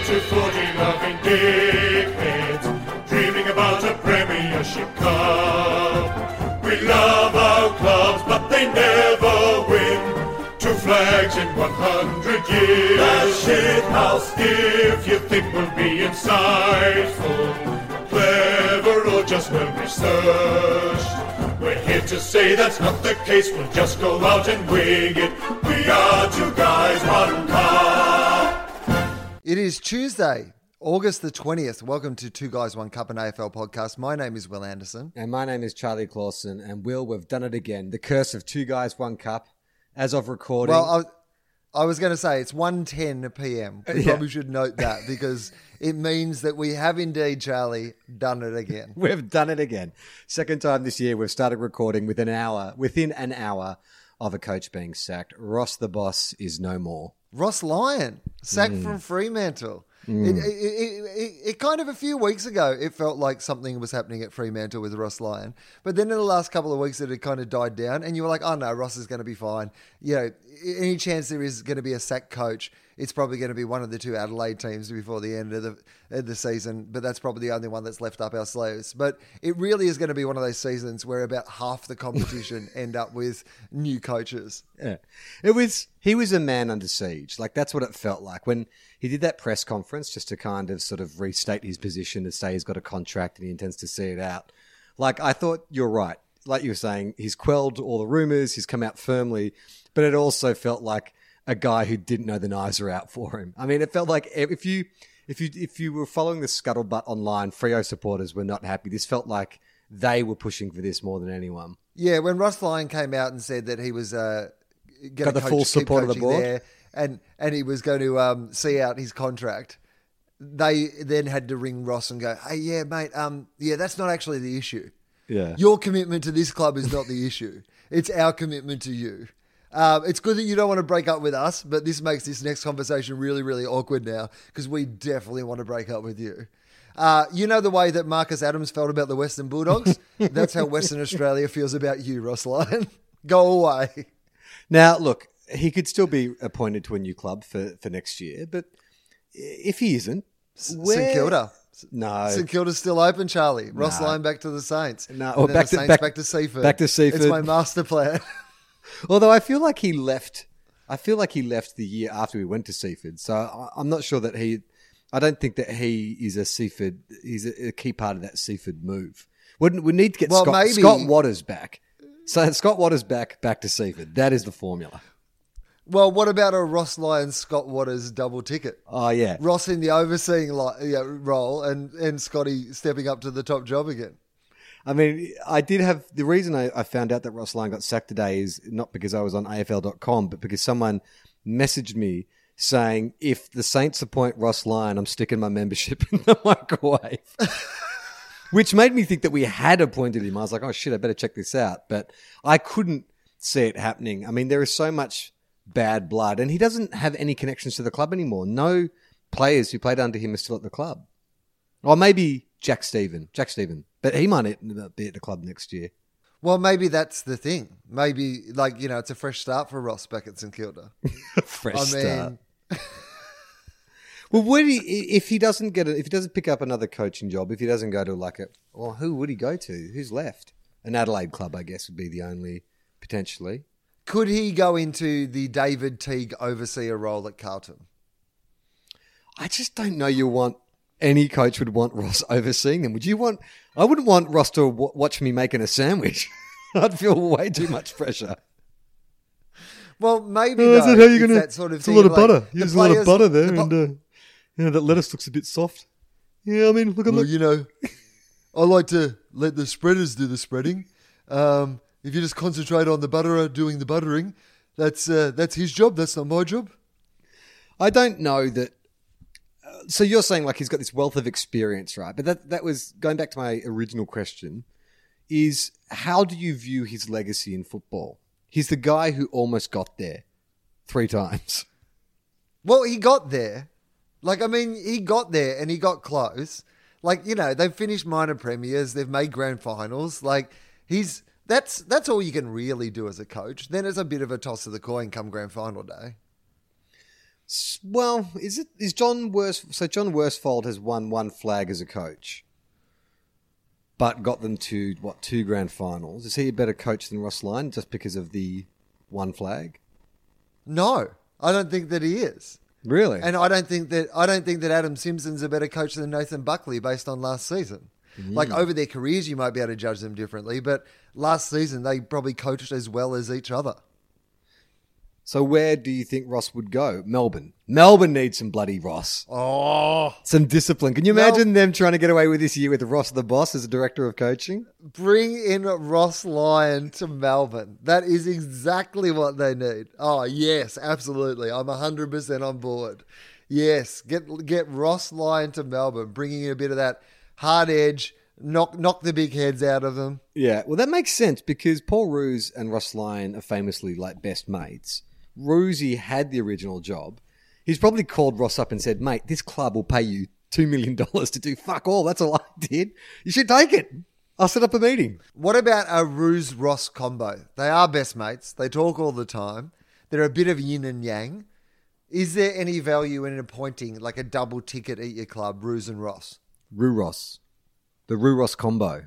to 40 loving dickheads, dreaming about a Premiership Cup. We love our clubs, but they never win. 2 flags in 100 years. The shit house. If you think we'll be insightful, clever, or just well researched, we're here to say that's not the case. We'll just go out and wing it. We are 2 guys, 1 cup. It is Tuesday, August the 20th. Welcome to 2 Guys, 1 Cup, an AFL podcast. My name is Will Anderson. And my name is Charlie Clausen. And Will, we've done it again. The curse of 2 Guys, 1 Cup. As of recording... Well, I was going to say it's 1:10 p.m. We probably should note that because it means that we have indeed, Charlie, done it again. We've done it again. Second time this year we've started recording within an hour of a coach being sacked. Ross the Boss is no more. Ross Lyon, sacked from Fremantle. It kind of a few weeks ago, it felt like something was happening at Fremantle with Ross Lyon. But then in the last couple of weeks, it had kind of died down. And you were like, oh no, Ross is going to be fine. You know, any chance there is going to be a sacked coach, it's probably going to be one of the 2 Adelaide teams before the end of the season. But that's probably the only one that's left up our sleeves. But it really is going to be one of those seasons where about half the competition end up with new coaches. Yeah. He was a man under siege. Like, that's what it felt like when he did that press conference just to kind of sort of restate his position to say he's got a contract and he intends to see it out. Like, I thought you're right. Like you were saying, he's quelled all the rumors, he's come out firmly, but it also felt like a guy who didn't know the knives were out for him. I mean, it felt like if you were following the scuttlebutt online, Freo supporters were not happy. This felt like they were pushing for this more than anyone. Yeah, when Ross Lyon came out and said that he was got the full support of the board there, and he was going to see out his contract, they then had to ring Ross and go, hey, yeah, mate, that's not actually the issue. Yeah. Your commitment to this club is not the issue. It's our commitment to you. It's good that you don't want to break up with us, but this makes this next conversation really, really awkward now because we definitely want to break up with you. You know the way that Marcus Adams felt about the Western Bulldogs? That's how Western Australia feels about you, Ross Lyon. Go away. Now, look, he could still be appointed to a new club for next year, but if he isn't... St Kilda. No. St Kilda's still open, Charlie. Ross Lyon back to the Saints. No, or back to Seaford. Back to Seaford. It's my master plan. Although I feel like he left the year after we went to Seaford. So I'm not sure that I don't think that he is he's a key part of that Seaford move. We need to get Scott Watters back. So Scott Watters back to Seaford. That is the formula. Well, what about a Ross Lyon, Scott Watters double ticket? Oh, yeah. Ross in the overseeing role and Scotty stepping up to the top job again. I mean, I did have... The reason I found out that Ross Lyon got sacked today is not because I was on AFL.com, but because someone messaged me saying, if the Saints appoint Ross Lyon, I'm sticking my membership in the microwave. Which made me think that we had appointed him. I was like, oh shit, I better check this out. But I couldn't see it happening. I mean, there is so much bad blood and he doesn't have any connections to the club anymore. No players who played under him are still at the club. Or maybe Jack Stephen. But he might be at the club next year. Well, maybe that's the thing. Maybe, it's a fresh start for Ross back at St Kilda. Start. Well, if he doesn't pick up another coaching job, if he doesn't go to who would he go to? Who's left? An Adelaide club, I guess, would be the only, potentially. Could he go into the David Teague overseer role at Carlton? I just don't know any coach would want Ross overseeing them. I wouldn't want Ross to watch me making a sandwich. I'd feel way too much pressure. Well, maybe is that how you're going to... That sort of it's thing, a lot of butter. Use a lot of butter there. That lettuce looks a bit soft. Yeah, I mean, look at I like to let the spreaders do the spreading. If you just concentrate on the butterer doing the buttering, that's his job. That's not my job. I don't know that... So you're saying he's got this wealth of experience, right? But that was, going back to my original question, is how do you view his legacy in football? He's the guy who almost got there 3 times. Well, he got there. He got there and he got close. They've finished minor premiers. They've made grand finals. That's all you can really do as a coach. Then it's a bit of a toss of the coin come grand final day. Well, is John Worsfold? So John Worsfold has won one flag as a coach, but got them to 2 grand finals. Is he a better coach than Ross Lyon just because of the one flag? No, I don't think that he is. Really? And I don't think that Adam Simpson's a better coach than Nathan Buckley based on last season. Like over their careers, you might be able to judge them differently, but last season they probably coached as well as each other. So where do you think Ross would go? Melbourne. Melbourne needs some bloody Ross. Oh, Some discipline. Can you imagine them trying to get away with this year with Ross the boss as a director of coaching? bring in Ross Lyon to Melbourne. That is exactly what they need. Oh, yes, absolutely. I'm 100% on board. Yes, get Ross Lyon to Melbourne, bringing in a bit of that hard edge, knock the big heads out of them. Yeah, well, that makes sense because Paul Roos and Ross Lyon are famously like best mates. Roosie had the original job. He's probably called Ross up and said, mate, this club will pay you $2 million to do fuck all. That's all I did. You should take it. I'll set up a meeting. What about a Roos-Ross combo? They are best mates. They talk all the time. They're a bit of yin and yang. Is there any value in appointing like a double ticket at your club, Roos and Ross? Roo-Ross. The Roo-Ross combo.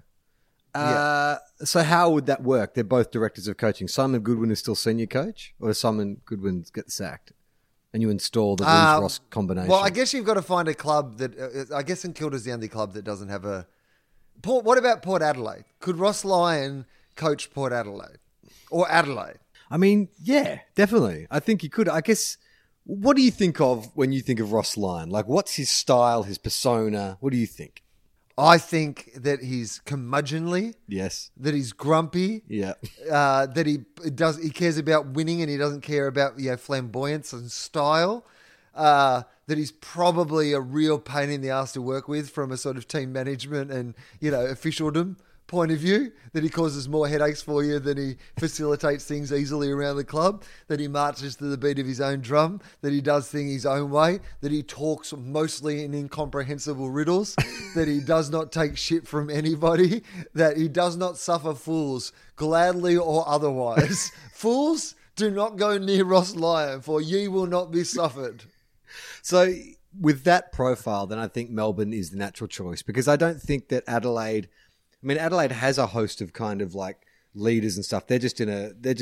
Yeah. So how would that work? They're both directors of coaching. Simon Goodwin is still senior coach? Or does Simon Goodwin get sacked? And you install the Roos-Ross combination? Well, I guess you've got to find a club that... I guess St Kilda's the only club that doesn't have a... What about Port Adelaide? Could Ross Lyon coach Port Adelaide? Or Adelaide? I mean, yeah, definitely. I think you could. I guess, what do you think of when you think of Ross Lyon? Like, what's his style, his persona? What do you think? I think that he's curmudgeonly. Yes. That he's grumpy. Yeah. That he cares about winning and he doesn't care about flamboyance and style. That he's probably a real pain in the ass to work with from a sort of team management and officialdom point of view. That he causes more headaches for you than he facilitates things easily around the club. That he marches to the beat of his own drum. That he does things his own way. That he talks mostly in incomprehensible riddles. That he does not take shit from anybody. That he does not suffer fools, gladly or otherwise. Fools, do not go near Ross Lyon, for ye will not be suffered. So with that profile, then I think Melbourne is the natural choice because I don't think that Adelaide... I mean, Adelaide has a host of kind of like leaders and stuff. They're just in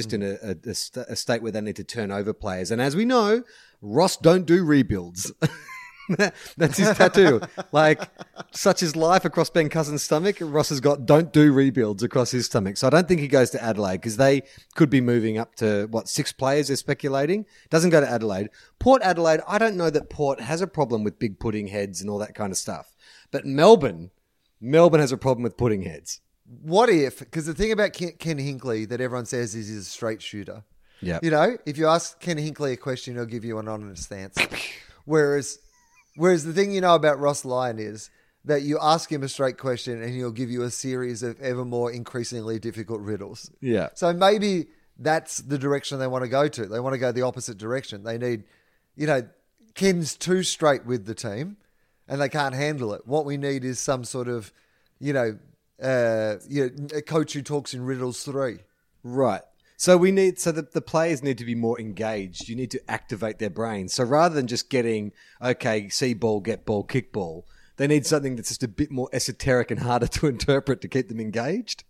a state where they need to turn over players. And as we know, Ross don't do rebuilds. That's his tattoo. Like, such is life across Ben Cousins' stomach. Ross has got don't do rebuilds across his stomach. So I don't think he goes to Adelaide because they could be moving up to, 6 players they're speculating. Doesn't go to Adelaide. Port Adelaide, I don't know that Port has a problem with big pudding heads and all that kind of stuff. But Melbourne has a problem with pudding heads. What if, because the thing about Ken Hinkley that everyone says is he's a straight shooter. Yeah. If you ask Ken Hinkley a question, he'll give you an honest answer. Whereas the thing you know about Ross Lyon is that you ask him a straight question and he'll give you a series of ever more increasingly difficult riddles. Yeah. So maybe that's the direction they want to go to. They want to go the opposite direction. They need, Ken's too straight with the team and they can't handle it. What we need is some sort of, a coach who talks in riddles 3. Right. So the players need to be more engaged. You need to activate their brains. So rather than just getting, see ball, get ball, kick ball, they need something that's just a bit more esoteric and harder to interpret to keep them engaged.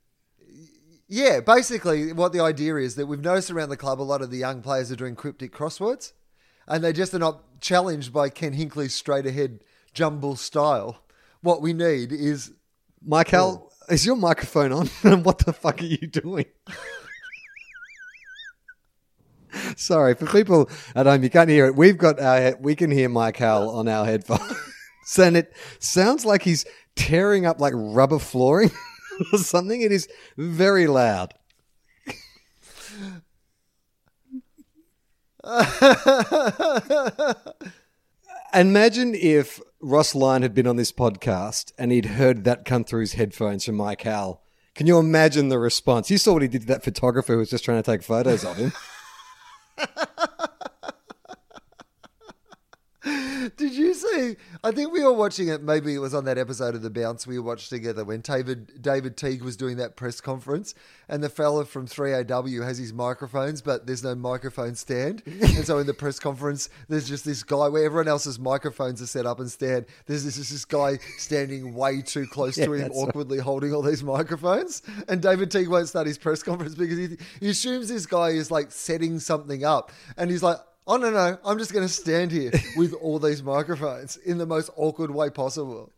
Yeah, basically what the idea is that we've noticed around the club a lot of the young players are doing cryptic crosswords and they just are not challenged by Ken Hinkley's straight ahead jumble style. What we need is... Michael, is your microphone on? What the fuck are you doing? Sorry, for people at home, you can't hear it. We can hear Michael on our headphones. And it sounds like he's tearing up like rubber flooring or something. It is very loud. Imagine if Ross Lyon had been on this podcast and he'd heard that come through his headphones from Mike Howell. Can you imagine the response? You saw what he did to that photographer who was just trying to take photos of him. Did you see I think we were watching it. Maybe it was on that episode of The Bounce we watched together when David Teague was doing that press conference, and the fella from 3AW has his microphones, but there's no microphone stand. And so in the press conference, there's just this guy where everyone else's microphones are set up and stand. There's this guy standing way too close to him, awkwardly holding all these microphones. And David Teague won't start his press conference because he assumes this guy is like setting something up, and he's like, oh, no, I'm just going to stand here with all these microphones in the most awkward way possible.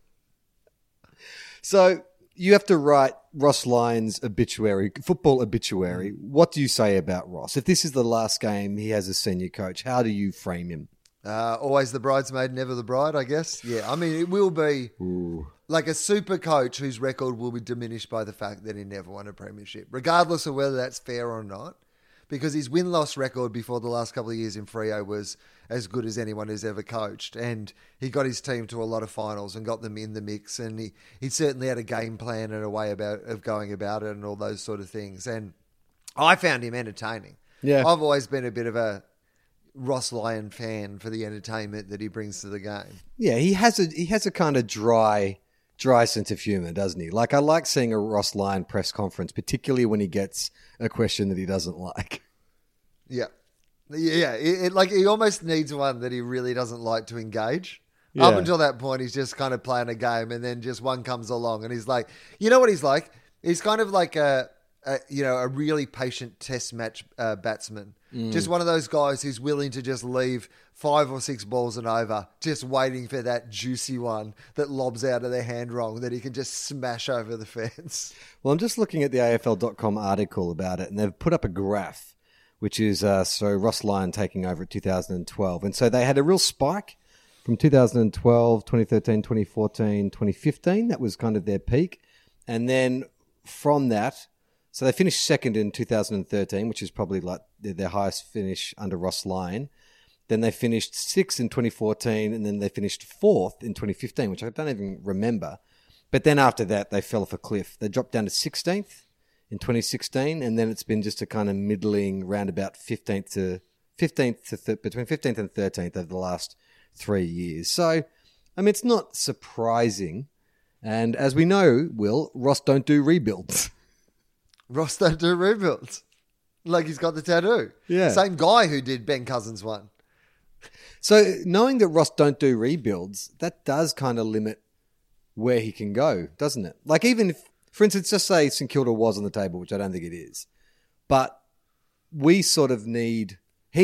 So you have to write Ross Lyon's obituary, football obituary. What do you say about Ross? If this is the last game he has as senior coach, how do you frame him? Always the bridesmaid, never the bride, I guess. Yeah, I mean, it will be like a super coach whose record will be diminished by the fact that he never won a premiership, regardless of whether that's fair or not. Because his win-loss record before the last couple of years in Freo was as good as anyone who's ever coached. And he got his team to a lot of finals and got them in the mix. And he certainly had a game plan and a way of going about it and all those sort of things. And I found him entertaining. Yeah. I've always been a bit of a Ross Lyon fan for the entertainment that he brings to the game. Yeah, he has a kind of dry sense of humour, doesn't he? Like, I like seeing a Ross Lyon press conference, particularly when he gets a question that he doesn't like. Yeah. Like, he almost needs one that he really doesn't like to engage. Yeah. Up until that point, he's just kind of playing a game, and then just one comes along, and he's like, you know what he's like? He's kind of like a really patient test match batsman. Just one of those guys who's willing to just leave 5 or 6 balls and over, just waiting for that juicy one that lobs out of their hand wrong that he can just smash over the fence. Well, I'm just looking at the AFL.com article about it, and they've put up a graph, which is so Ross Lyon taking over at 2012. And so they had a real spike from 2012, 2013, 2014, 2015. That was kind of their peak. And then from that, so they finished second in 2013, which is probably like their highest finish under Ross Lyon. Then they finished 6th in 2014, and then they finished 4th in 2015, which I don't even remember. But then after that, they fell off a cliff. They dropped down to 16th in 2016, and then it's been just a kind of middling roundabout between 15th and 13th over the last 3 years. So, I mean, it's not surprising. And as we know, Will, Ross don't do rebuilds. Ross don't do rebuilds. Like, he's got the tattoo. Yeah. Same guy who did Ben Cousins one. So knowing that Ross don't do rebuilds, that does kind of limit where he can go, doesn't it? Like, even if, for instance, just say St Kilda was on the table, which I don't think it is, but we sort of need,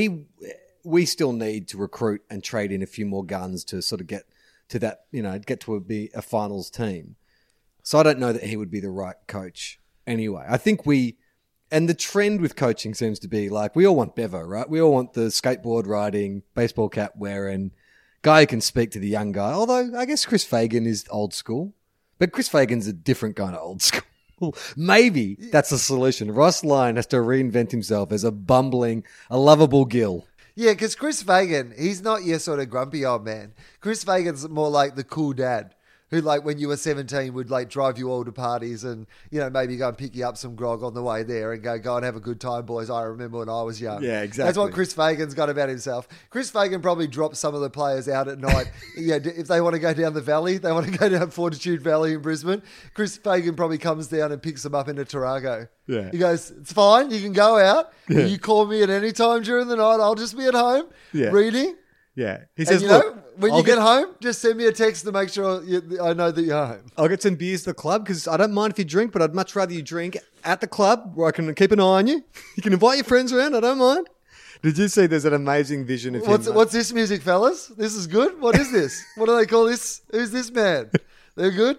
we still need to recruit and trade in a few more guns to sort of get to that, get to be a finals team. So I don't know that he would be the right coach anyway. I think and the trend with coaching seems to be like, we all want Bevo, right? We all want the skateboard riding, baseball cap wearing guy who can speak to the young guy. Although I guess Chris Fagan is old school, but Chris Fagan's a different kind of old school. Maybe that's the solution. Ross Lyon has to reinvent himself as a lovable Gill. Yeah, because Chris Fagan, he's not your sort of grumpy old man. Chris Fagan's more like the cool dad who, like, when you were 17 would, like, drive you all to parties and, maybe go and pick you up some grog on the way there and go and have a good time, boys. I remember when I was young. Yeah, exactly. That's what Chris Fagan's got about himself. Chris Fagan probably drops some of the players out at night. If they want to go down the valley, they want to go down Fortitude Valley in Brisbane. Chris Fagan probably comes down and picks them up into Tarago. Yeah. He goes, it's fine. You can go out. Yeah. You call me at any time during the night. I'll just be at home reading. Yeah. He says, when you get home, just send me a text to make sure I know that you're home. I'll get some beers at the club because I don't mind if you drink, but I'd much rather you drink at the club where I can keep an eye on you. You can invite your friends around. I don't mind. Did you see there's an amazing vision of him? What's this music, fellas? This is good? What is this? What do they call this? Who's this man? They're good?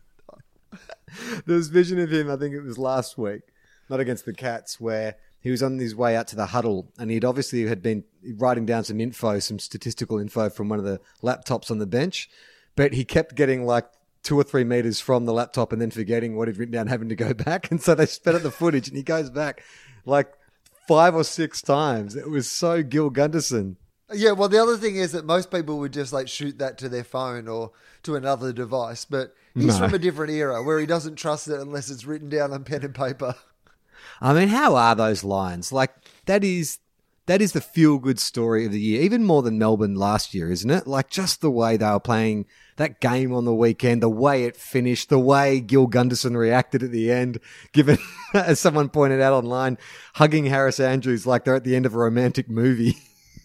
There's vision of him, I think it was last week, not against the Cats, where he was on his way out to the huddle and he'd obviously had been writing down some statistical info from one of the laptops on the bench, but he kept getting like 2 or 3 meters from the laptop and then forgetting what he'd written down, having to go back. And so they sped up the footage and he goes back like 5 or 6 times. It was so Gil Gunderson. Yeah, well, the other thing is that most people would just like shoot that to their phone or to another device, but he's from a different era where he doesn't trust it unless it's written down on pen and paper. I mean, how are those lines? Like, that is that is the feel-good story of the year, even more than Melbourne last year, isn't it? Like, just the way they were playing that game on the weekend, the way it finished, the way Gil Gunderson reacted at the end, given, as someone pointed out online, hugging Harris Andrews like they're at the end of a romantic movie.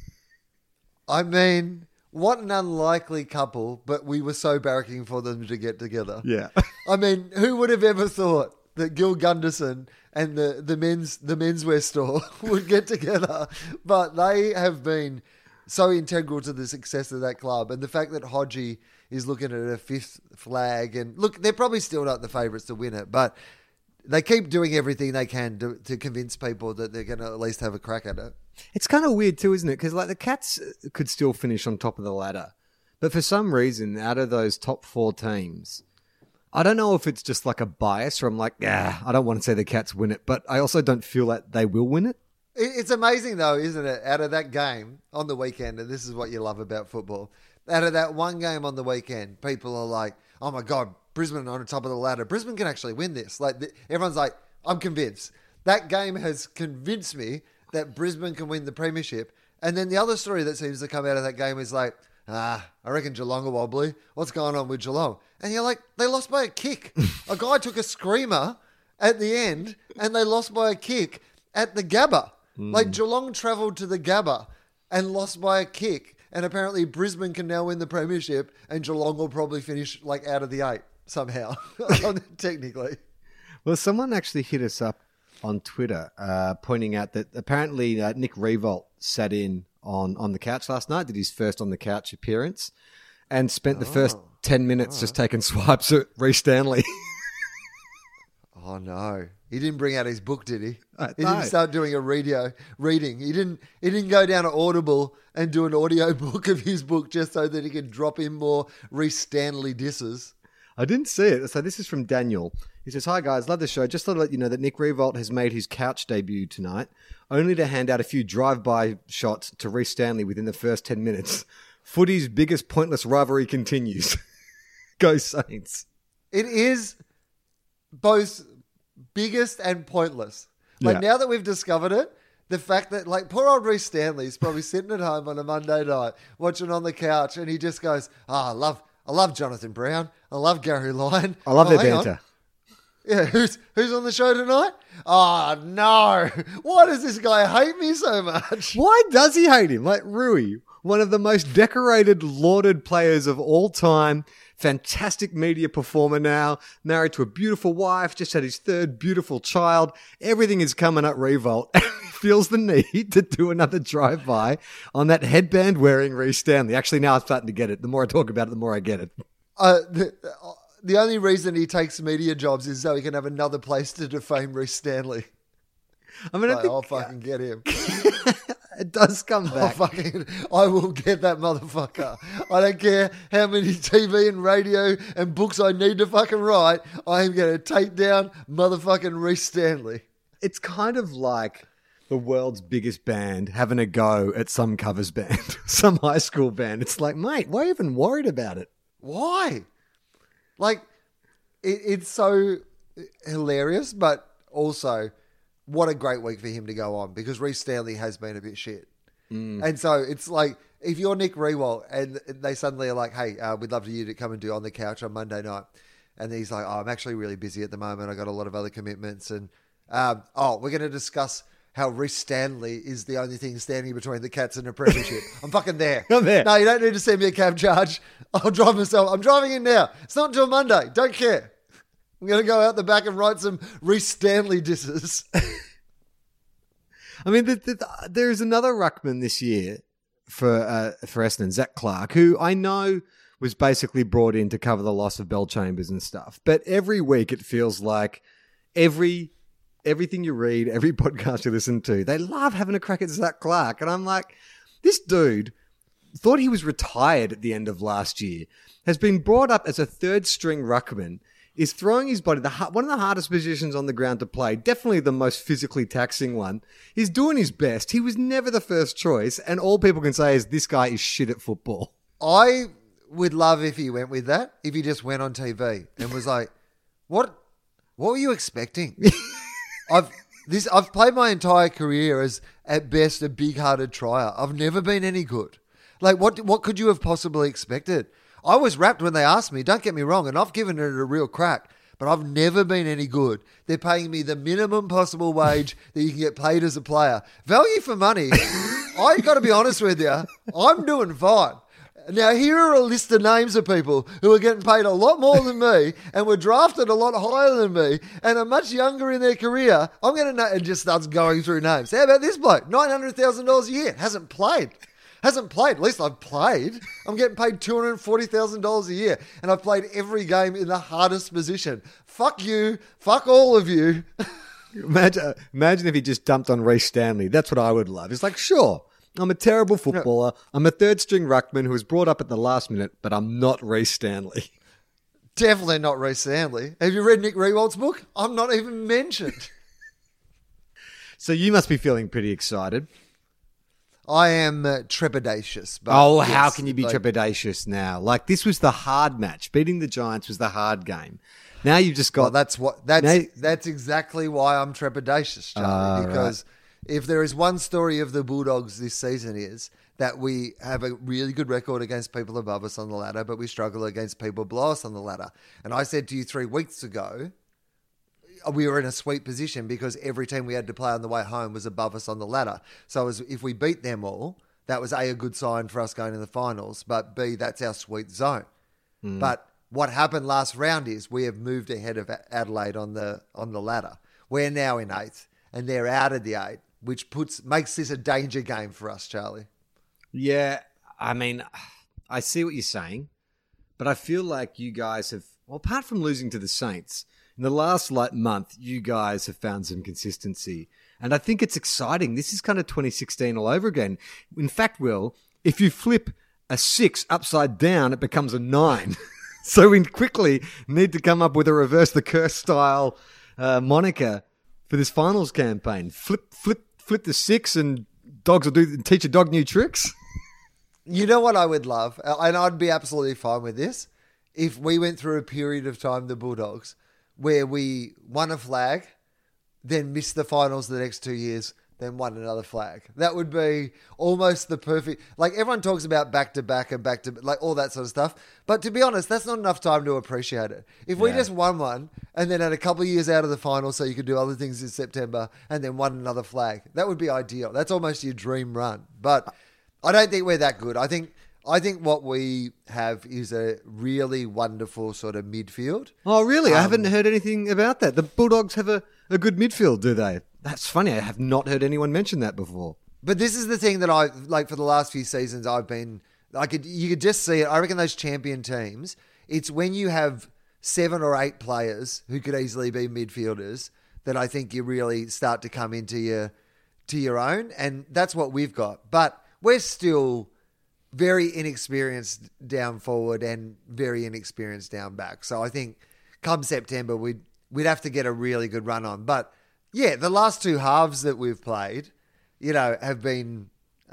I mean, what an unlikely couple, but we were so barracking for them to get together. Yeah. I mean, who would have ever thought that Gil Gunderson and the menswear store would get together? But they have been so integral to the success of that club. And the fact that Hodgie is looking at a fifth flag, and look, they're probably still not the favourites to win it, but they keep doing everything they can to convince people that they're going to at least have a crack at it. It's kind of weird too, isn't it? Because like the Cats could still finish on top of the ladder. But for some reason, out of those top 4 teams, I don't know if it's just like a bias or I'm like, I don't want to say the Cats win it, but I also don't feel like they will win it. It's amazing though, isn't it? Out of that game on the weekend, and this is what you love about football, out of that one game on the weekend, people are like, oh my God, Brisbane on the top of the ladder. Brisbane can actually win this. Like everyone's like, I'm convinced. That game has convinced me that Brisbane can win the premiership. And then the other story that seems to come out of that game is like, I reckon Geelong are wobbly. What's going on with Geelong? And you're like, they lost by a kick. A guy took a screamer at the end and they lost by a kick at the Gabba. Like Geelong travelled to the Gabba and lost by a kick. And apparently Brisbane can now win the premiership and Geelong will probably finish like out of the 8 somehow, technically. Well, someone actually hit us up on Twitter pointing out that apparently Nick Riewoldt sat in on the couch last night, did his first on the couch appearance, and spent the first 10 minutes just taking swipes at Rhys Stanley. Oh, no. He didn't bring out his book, did he? He No. didn't start doing a reading. He didn't go down to Audible and do an audio book of his book just so that he could drop in more Rhys Stanley disses. I didn't see it. So this is from Daniel. He says, hi guys, love the show. Just thought to let you know that Nick Riewoldt has made his couch debut tonight, only to hand out a few drive-by shots to Rhys Stanley within the first 10 minutes. Footy's biggest pointless rivalry continues. Go Saints. It is both biggest and pointless. Like now that we've discovered it, the fact that like poor old Rhys Stanley's probably sitting at home on a Monday night watching on the couch and he just goes, I love Jonathan Brown. I love Gary Lyon. I love their hang on. banter. Yeah, who's on the show tonight? Oh, no. Why does this guy hate me so much? Why does he hate him? Like Rui, one of the most decorated, lauded players of all time, fantastic media performer now, married to a beautiful wife, just had his 3rd beautiful child. Everything is coming up Riewoldt. And he feels the need to do another drive-by on that headband-wearing Rhys Stanley. Actually, now I'm starting to get it. The more I talk about it, the more I get it. The only reason he takes media jobs is so he can have another place to defame Rhys Stanley. I mean, I'll fucking get him. It does come back. I will get that motherfucker. I don't care how many TV and radio and books I need to fucking write. I am going to take down motherfucking Rhys Stanley. It's kind of like the world's biggest band having a go at some covers band, some high school band. It's like, mate, why are you even worried about it? Why? Like, it's so hilarious, but also what a great week for him to go on because Rhys Stanley has been a bit shit. And so it's like, if you're Nick Riewoldt and they suddenly are like, hey, we'd love you to come and do On the Couch on Monday night. And he's like, I'm actually really busy at the moment. I got a lot of other commitments. And, we're going to discuss how Rhys Stanley is the only thing standing between the Cats and a premiership. I'm fucking there. I'm there. No, you don't need to send me a cab charge. I'll drive myself. I'm driving in now. It's not until Monday. Don't care. I'm going to go out the back and write some Rhys Stanley disses. I mean, there's another ruckman this year for Essendon, Zach Clark, who I know was basically brought in to cover the loss of Bell Chambers and stuff. But every week it feels like everything you read, every podcast you listen to, they love having a crack at Zach Clark. And I'm like, this dude thought he was retired at the end of last year, has been brought up as a 3rd-string ruckman, is throwing his body, one of the hardest positions on the ground to play, definitely the most physically taxing one. He's doing his best. He was never the first choice, and all people can say is this guy is shit at football. I would love if he went with that, if he just went on TV and was like, what were you expecting? I've played my entire career as, at best, a big-hearted trier. I've never been any good. Like, what could you have possibly expected? I was rapt when they asked me, don't get me wrong, and I've given it a real crack, but I've never been any good. They're paying me the minimum possible wage that you can get paid as a player. Value for money, I got to be honest with you, I'm doing fine. Now, here are a list of names of people who are getting paid a lot more than me and were drafted a lot higher than me and are much younger in their career. I'm going to know, and just starts going through names. How about this bloke? $900,000 a year. Hasn't played. At least I've played. I'm getting paid $240,000 a year, and I've played every game in the hardest position. Fuck you. Fuck all of you. Imagine if he just dumped on Reece Stanley. That's what I would love. It's like, sure, I'm a terrible footballer. I'm a third-string ruckman who was brought up at the last minute, but I'm not Reece Stanley. Definitely not Reece Stanley. Have you read Nick Riewold's book? I'm not even mentioned. So you must be feeling pretty excited. I am trepidatious. But yes, how can you be trepidatious now? Like, this was the hard match. Beating the Giants was the hard game. Now you've just got... Well, that's exactly why I'm trepidatious, Charlie. Because if there is one story of the Bulldogs this season is that we have a really good record against people above us on the ladder, but we struggle against people below us on the ladder. And I said to you 3 weeks ago, we were in a sweet position because every team we had to play on the way home was above us on the ladder. So if we beat them all, that was A, a good sign for us going to the finals, but B, that's our sweet zone. But what happened last round is we have moved ahead of Adelaide on the ladder. We're now in 8th, and they're out of the 8, which makes this a danger game for us, Charlie. Yeah, I mean, I see what you're saying, but I feel like you guys have, well, apart from losing to the Saints, in the last month, you guys have found some consistency. And I think it's exciting. This is kind of 2016 all over again. In fact, Will, if you flip a 6 upside down, it becomes a 9. So we quickly need to come up with a reverse the curse style moniker for this finals campaign. Flip the 6 and dogs will teach a dog new tricks. You know what I would love? And I'd be absolutely fine with this. If we went through a period of time, the Bulldogs, where we won a flag, then missed the finals the next 2 years, then won another flag. That would be almost the perfect... Like, everyone talks about back-to-back and like, all that sort of stuff. But to be honest, that's not enough time to appreciate it. If we just won one and then had a couple of years out of the final so you could do other things in September and then won another flag, that would be ideal. That's almost your dream run. But I don't think we're that good. I think what we have is a really wonderful sort of midfield. Oh, really? I haven't heard anything about that. The Bulldogs have a good midfield, do they? That's funny. I have not heard anyone mention that before. But this is the thing that I, like, for the last few seasons, I've been, you could just see it. I reckon those champion teams, it's when you have 7 or 8 players who could easily be midfielders that I think you really start to come into your own. And that's what we've got. But we're still very inexperienced down forward and very inexperienced down back. So I think come September, we'd have to get a really good run on. But yeah, the last 2 halves that we've played, have been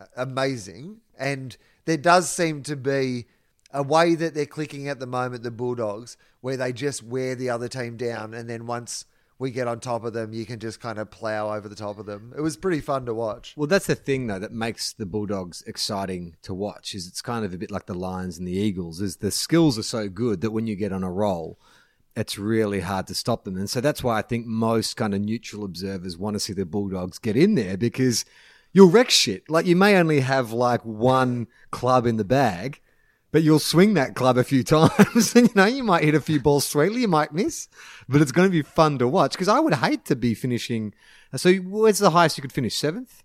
amazing. And there does seem to be a way that they're clicking at the moment, the Bulldogs, where they just wear the other team down. And then once we get on top of them, you can just kind of plow over the top of them. It was pretty fun to watch. Well, that's the thing, though, that makes the Bulldogs exciting to watch, is it's kind of a bit like the Lions and the Eagles, is the skills are so good that when you get on a roll, it's really hard to stop them. And so that's why I think most kind of neutral observers want to see the Bulldogs get in there, because you'll wreck shit. Like, you may only have like one club in the bag, but you'll swing that club a few times and, you might hit a few balls sweetly, you might miss, but it's going to be fun to watch, because I would hate to be finishing. So where's the highest you could finish? 7th?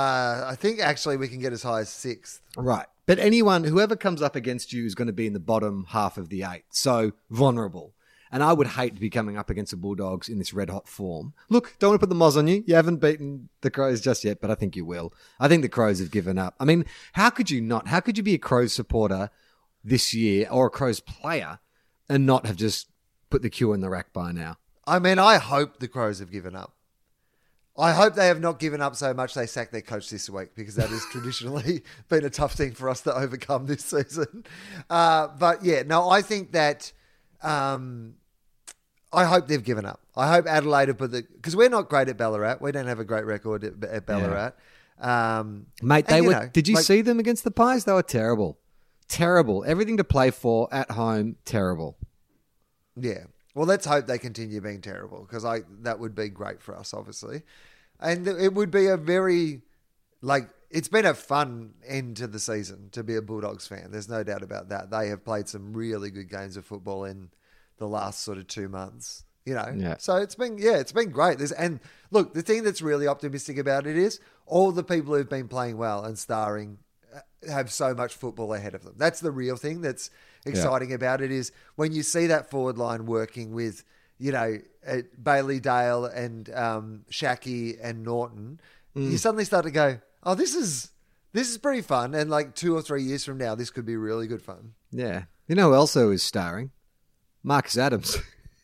I think actually we can get as high as 6th. Right. But whoever comes up against you is going to be in the bottom half of the 8. So vulnerable. And I would hate to be coming up against the Bulldogs in this red-hot form. Look, don't want to put the moz on you. You haven't beaten the Crows just yet, but I think you will. I think the Crows have given up. I mean, how could you not? How could you be a Crows supporter this year, or a Crows player, and not have just put the cue in the rack by now? I mean, I hope the Crows have given up. I hope they have not given up so much they sacked their coach this week, because that has traditionally been a tough thing for us to overcome this season. But yeah, no, I think that... I hope they've given up. I hope Adelaide have put because we're not great at Ballarat. We don't have a great record at Ballarat. Mate, they and, were. Did you see them against the Pies? They were terrible. Terrible. Everything to play for at home, terrible. Yeah. Well, let's hope they continue being terrible because that would be great for us, obviously. And it would be a very, it's been a fun end to the season to be a Bulldogs fan. There's no doubt about that. They have played some really good games of football in the last sort of 2 months, Yeah. So it's been great. And look, the thing that's really optimistic about it is all the people who've been playing well and starring have so much football ahead of them. That's the real thing that's exciting about it is when you see that forward line working with, Bailey Dale and Shaki and Norton, you suddenly start to go, oh, this is pretty fun. And 2 or 3 years from now, this could be really good fun. Yeah. You know who else is starring? Marcus Adams.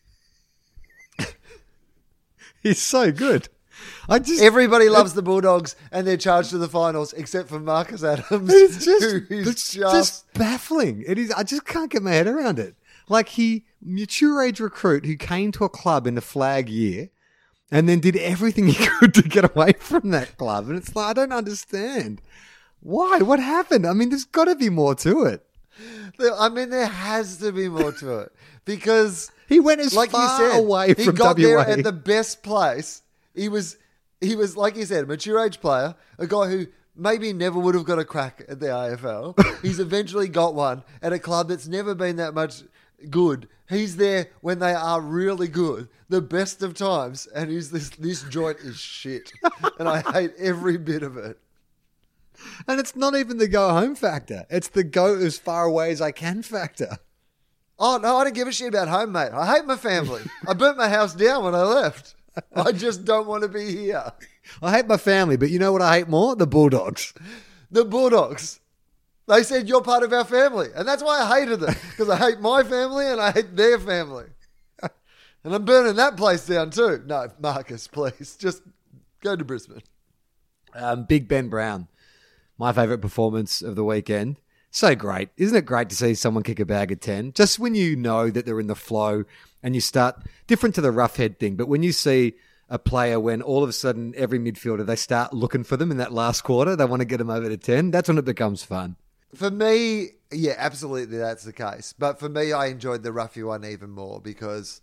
He's so good. Everybody loves the Bulldogs and they're charged to the finals except for Marcus Adams. It's just baffling. It is. I just can't get my head around it. Mature age recruit who came to a club in the flag year and then did everything he could to get away from that club. And it's I don't understand. Why? What happened? I mean, there's got to be more to it. There has to be more to it because he went as far away from WA. He got there at the best place. He was like you said, a mature age player, a guy who maybe never would have got a crack at the AFL. He's eventually got one at a club that's never been that much good. He's there when they are really good, the best of times, and this joint is shit, and I hate every bit of it. And it's not even the go home factor; it's the go as far away as I can factor. Oh no, I don't give a shit about home, mate. I hate my family. I burnt my house down when I left. I just don't want to be here. I hate my family, but you know what I hate more? The Bulldogs. The Bulldogs. They said, you're part of our family. And that's why I hated them. Because I hate my family and I hate their family. And I'm burning that place down too. No, Marcus, please. Just go to Brisbane. Big Ben Brown. My favourite performance of the weekend. So great. Isn't it great to see someone kick a bag of 10? Just when you know that they're in the flow and you start, different to the rough head thing, but when you see a player when all of a sudden every midfielder, they start looking for them in that last quarter, they want to get them over to 10, that's when it becomes fun. For me, yeah, absolutely that's the case. But for me, I enjoyed the roughy one even more because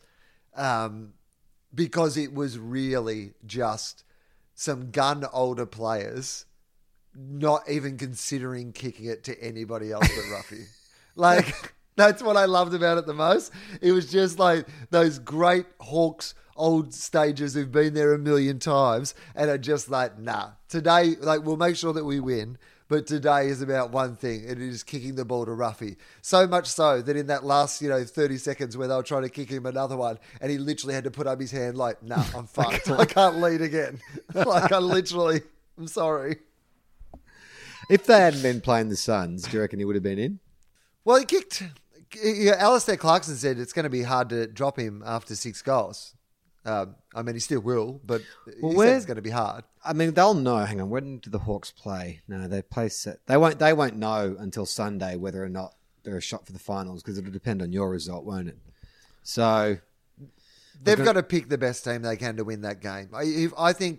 it was really just some gun older players not even considering kicking it to anybody else but Ruffy. That's what I loved about it the most. It was just those great Hawks old stagers who've been there a million times and are just nah. Today, we'll make sure that we win, but today is about one thing, and it is kicking the ball to Ruffy. So much so that in that last, 30 seconds where they were trying to kick him another one, and he literally had to put up his hand nah, I'm fucked. I can't lead again. I'm sorry. If they hadn't been playing the Suns, do you reckon he would have been in? Well, he kicked. Alistair Clarkson said it's going to be hard to drop him after 6 goals. He still will, but he said it's going to be hard. I mean, they'll know. Hang on, when do the Hawks play? No, they play set. They won't know until Sunday whether or not they're a shot for the finals because it'll depend on your result, won't it? So they've got to pick the best team they can to win that game. I think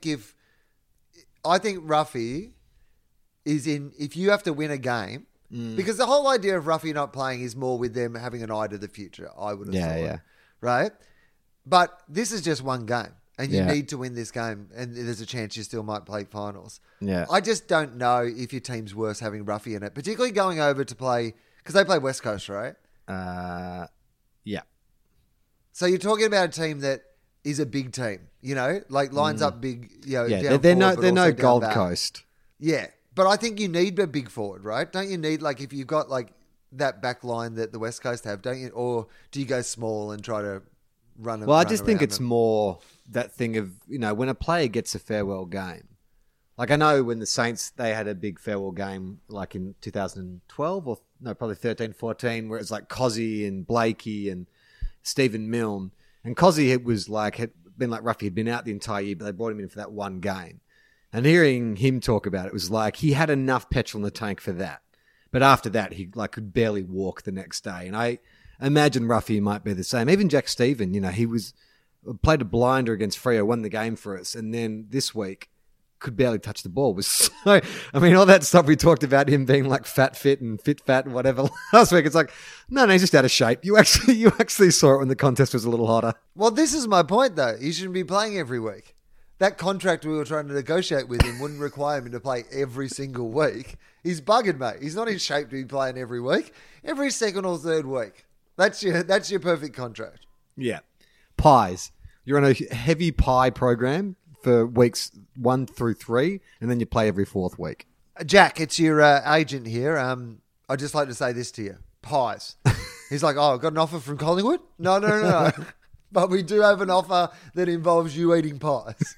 Ruffy is in. If you have to win a game. Because the whole idea of Ruffy not playing is more with them having an eye to the future, I would have thought. Yeah. Right? But this is just one game, and you need to win this game, and there's a chance you still might play finals. Yeah. I just don't know if your team's worse having Ruffy in it, particularly going over to play, because they play West Coast, right? Yeah. So you're talking about a team that is a big team, lines up big, Yeah, down they're no down Gold back. Coast. Yeah. But I think you need a big forward, right? Don't you need, if you've got, that back line that the West Coast have, don't you? Or do you go small and try to run Well, I just think it's more that thing of, when a player gets a farewell game. I know when the Saints, they had a big farewell game, in 2012 or, no, probably 13, 14, where it was Cozzy and Blakey and Stephen Milne. And Cozzy was had been Ruffy, had been out the entire year, but they brought him in for that one game. And hearing him talk about it was he had enough petrol in the tank for that. But after that, he could barely walk the next day. And I imagine Ruffy might be the same. Even Jack Stephen, he was played a blinder against Freo, won the game for us, and then this week could barely touch the ball. Was so, I mean, all that stuff we talked about him being like fit and whatever last week. It's like, no, he's just out of shape. You actually saw it when the contest was a little hotter. Well, this is my point, though. He shouldn't be playing every week. That contract we were trying to negotiate with him wouldn't require him to play every single week. He's bugging, mate. He's not in shape to be playing every week. Every second or third week. That's your perfect contract. Yeah. Pies. You're on a heavy pie program for weeks 1 through 3, and then you play every 4th week. Jack, it's your agent here. I'd just like to say this to you. Pies. He's like, I've got an offer from Collingwood? No. But we do have an offer that involves you eating pies.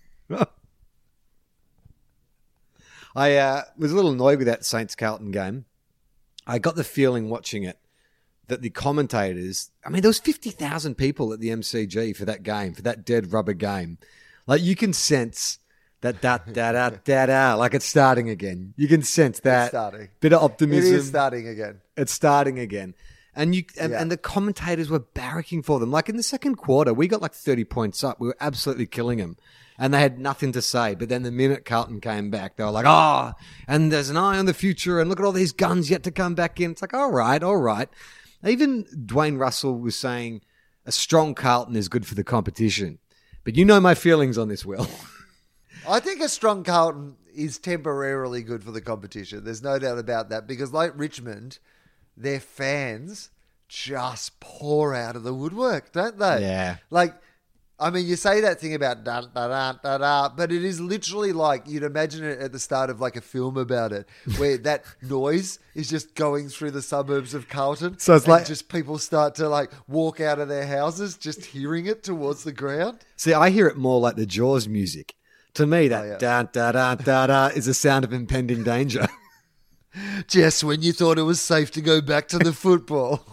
I was a little annoyed with that Saints-Carlton game. I got the feeling watching it that the commentators... I mean, there was 50,000 people at the MCG for that game, for that dead rubber game. Like, you can sense that da-da-da-da-da, like it's starting again. You can sense that. It's starting. Bit of optimism. It is starting again. It's starting again. And the commentators were barracking for them. Like in the second quarter, we got like 30 points up. We were absolutely killing them. And they had nothing to say. But then the minute Carlton came back, they were like, and there's an eye on the future. And look at all these guns yet to come back in. It's like, all right. Even Dwayne Russell was saying a strong Carlton is good for the competition. But you know my feelings on this, Will. I think a strong Carlton is temporarily good for the competition. There's no doubt about that. Because like Richmond, their fans just pour out of the woodwork, don't they? Yeah. Like, I mean, you say that thing about da-da-da-da-da, but it is literally like you'd imagine it at the start of like a film about it, where that noise is just going through the suburbs of Carlton. So it's like just people start to like walk out of their houses just hearing it towards the ground. See, I hear it more like the Jaws music. To me, that da-da-da-da-da is a sound of impending danger. Just when you thought it was safe to go back to the football.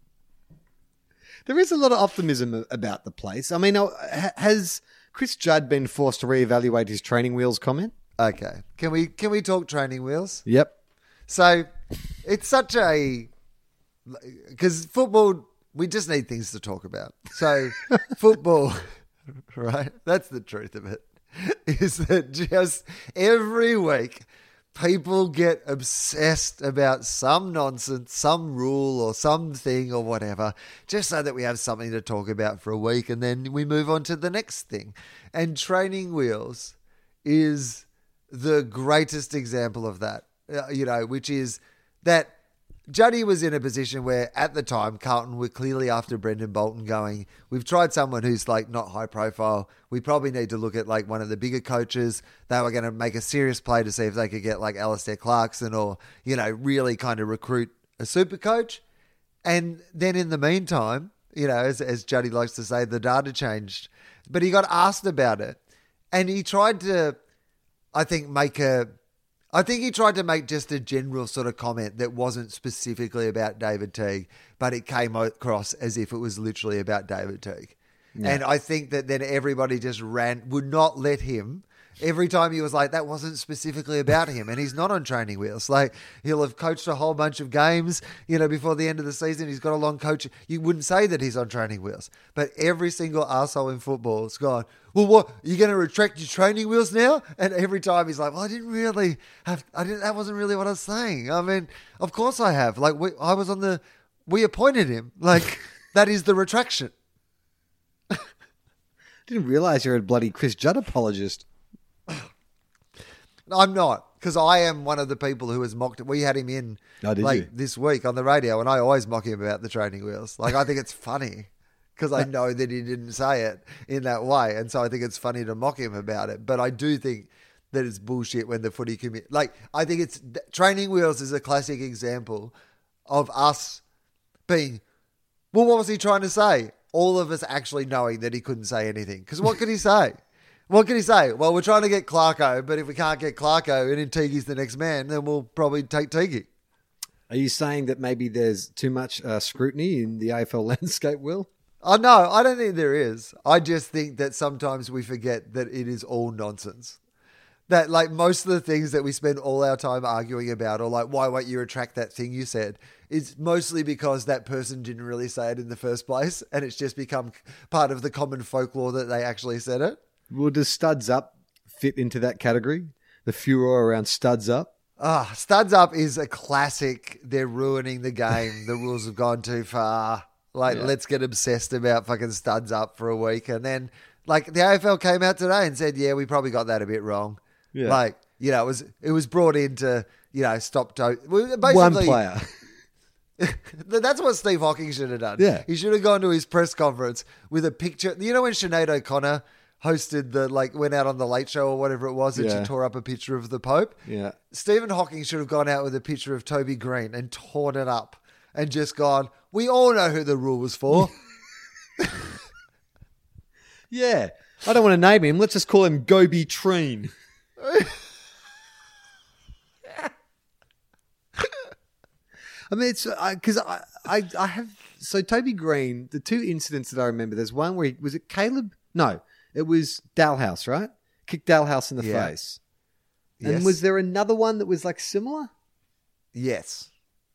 There is a lot of optimism about the place. I mean, has Chris Judd been forced to reevaluate his training wheels comment? Okay. Can we talk training wheels? Yep. So it's such a... Because football, we just need things to talk about. So football, right? That's the truth of it. Is that just every week... people get obsessed about some nonsense, some rule or something or whatever, just so that we have something to talk about for a week and then we move on to the next thing. And training wheels is the greatest example of that, which is that Juddy was in a position where at the time Carlton were clearly after Brendan Bolton going, we've tried someone who's like not high profile. We probably need to look at like one of the bigger coaches. They were going to make a serious play to see if they could get like Alistair Clarkson or, really kind of recruit a super coach. And then in the meantime, as Juddy likes to say, the data changed. But he got asked about it. And he tried to, I think he tried to make just a general sort of comment that wasn't specifically about David Teague, but it came across as if it was literally about David Teague. Yeah. And I think that then everybody just would not let him. Every time he was like, that wasn't specifically about him. And he's not on training wheels. Like, he'll have coached a whole bunch of games, before the end of the season. He's got a long coach. You wouldn't say that he's on training wheels. But every single arsehole in football has gone, well, what, are you going to retract your training wheels now? And every time he's like, well, that wasn't really what I was saying. I mean, of course I have. Like, we appointed him. Like, that is the retraction. Didn't realize you're a bloody Chris Judd apologist. I'm not, because I am one of the people who has mocked it. We had him in this week on the radio, and I always mock him about the training wheels. Like, I think it's funny because I know that he didn't say it in that way, and so I think it's funny to mock him about it. But I do think that it's bullshit when the footy community... Like, I think training wheels is a classic example of us being, well, what was he trying to say? All of us actually knowing that he couldn't say anything. Because what could he say? What can he say? Well, we're trying to get Clarko, but if we can't get Clarko and then Teague's the next man, then we'll probably take Teague. Are you saying that maybe there's too much scrutiny in the AFL landscape, Will? Oh, no, I don't think there is. I just think that sometimes we forget that it is all nonsense. that like most of the things that we spend all our time arguing about, or like, why won't you retract that thing you said, is mostly because that person didn't really say it in the first place, and it's just become part of the common folklore that they actually said it. Well, does Studs Up fit into that category? The furor around Studs Up? Studs Up is a classic. They're ruining the game. The rules have gone too far. Like, let's get obsessed about fucking Studs Up for a week. And then, like, the AFL came out today and said, yeah, we probably got that a bit wrong. Yeah. Like, you know, it was brought in to, you know, stop... Basically, one player. That's what Steve Hawking should have done. Yeah. He should have gone to his press conference with a picture. You know when Sinead O'Connor hosted went out on the Late Show or whatever it was, and she tore up a picture of the Pope? Yeah. Stephen Hawking should have gone out with a picture of Toby Green and torn it up and just gone, we all know who the rule was for. Yeah. I don't want to name him. Let's just call him Gobi Treen. I mean, it's because I have... So Toby Green, the two incidents that I remember, there's one where was it Caleb? No, it was Dalhouse, right? Kicked Dalhouse in the face. Yes. And was there another one that was like similar? Yes.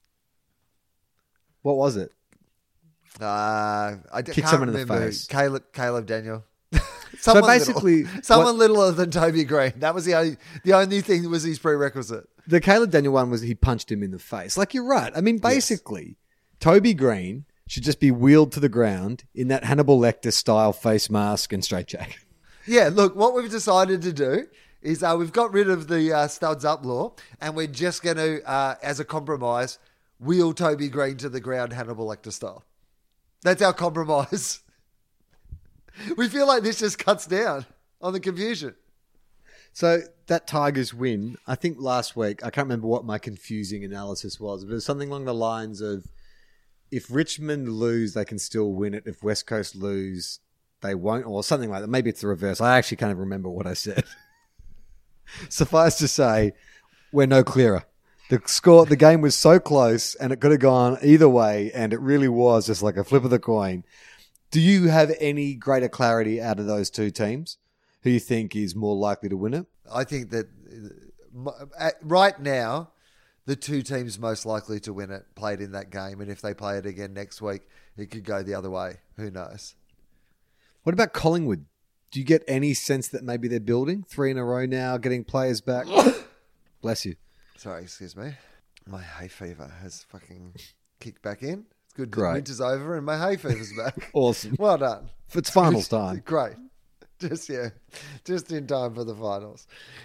What was it? I Kick can't someone in the remember. face. Caleb Daniel. So basically... someone littler than Toby Green. That was the only thing that was his prerequisite. The Caleb Daniel one was he punched him in the face. Like, you're right. I mean, basically, Toby Green should just be wheeled to the ground in that Hannibal Lecter style face mask and straitjacket. Yeah, look, what we've decided to do is we've got rid of the Studs Up law, and we're just going to, as a compromise, wheel Toby Green to the ground Hannibal Lecter style. That's our compromise. We feel like this just cuts down on the confusion. So that Tigers win, I think last week, I can't remember what my confusing analysis was, but it was something along the lines of, if Richmond lose, they can still win it. If West Coast lose, they won't, or something like that. Maybe it's the reverse. I actually can't even remember what I said. Suffice to say, we're no clearer. The game was so close, and it could have gone either way, and it really was just like a flip of the coin. Do you have any greater clarity out of those two teams? Who you think is more likely to win it? I think that right now, the two teams most likely to win it played in that game. And if they play it again next week, it could go the other way. Who knows? What about Collingwood? Do you get any sense that maybe they're building 3 in a row now, getting players back? Bless you. Sorry, excuse me. My hay fever has fucking kicked back in. It's good that Great. winter's over and my hay fever's back. Awesome. Well done. It's finals time. Great. Just in time for the finals.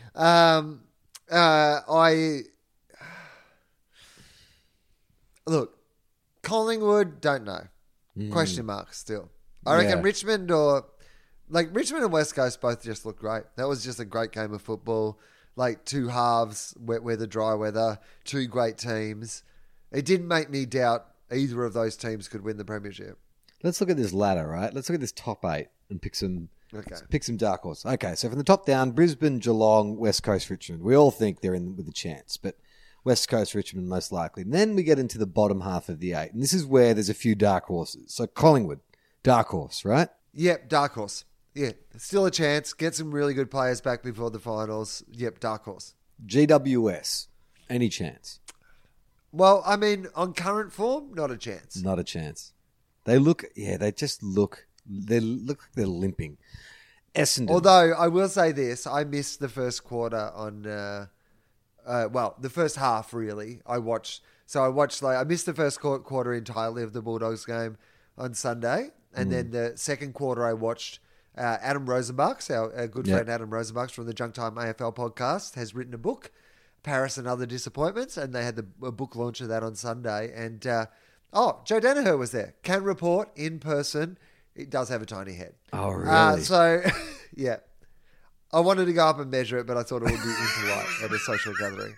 Look, Collingwood, don't know. Question mark still. I reckon Richmond Richmond and West Coast both just look great. That was just a great game of football. Like two halves, wet weather, dry weather, two great teams. It didn't make me doubt either of those teams could win the premiership. Let's look at this ladder, right? Let's look at this top 8 and pick some dark horse. Okay, so from the top down, Brisbane, Geelong, West Coast, Richmond. We all think they're in with a chance, but West Coast, Richmond most likely. And then we get into the bottom half of the 8, and this is where there's a few dark horses. So Collingwood, dark horse, right? Yep, dark horse. Yeah, still a chance. Get some really good players back before the finals. Yep, dark horse. GWS, any chance? Well, I mean, on current form, not a chance. Not a chance. They look like they're limping. Essendon. Although, I will say this, I missed the first quarter on, the first half, really. I missed the first quarter entirely of the Bulldogs game on Sunday. And then the second quarter I watched Adam Rosenbachs, our good friend Adam Rosenbachs from the Junk Time AFL podcast, has written a book, Paris and Other Disappointments, and they had a book launch of that on Sunday. And, Joe Danaher was there. Can report in person. It does have a tiny head. Oh, really? Yeah. I wanted to go up and measure it, but I thought it would be impolite at a social gathering.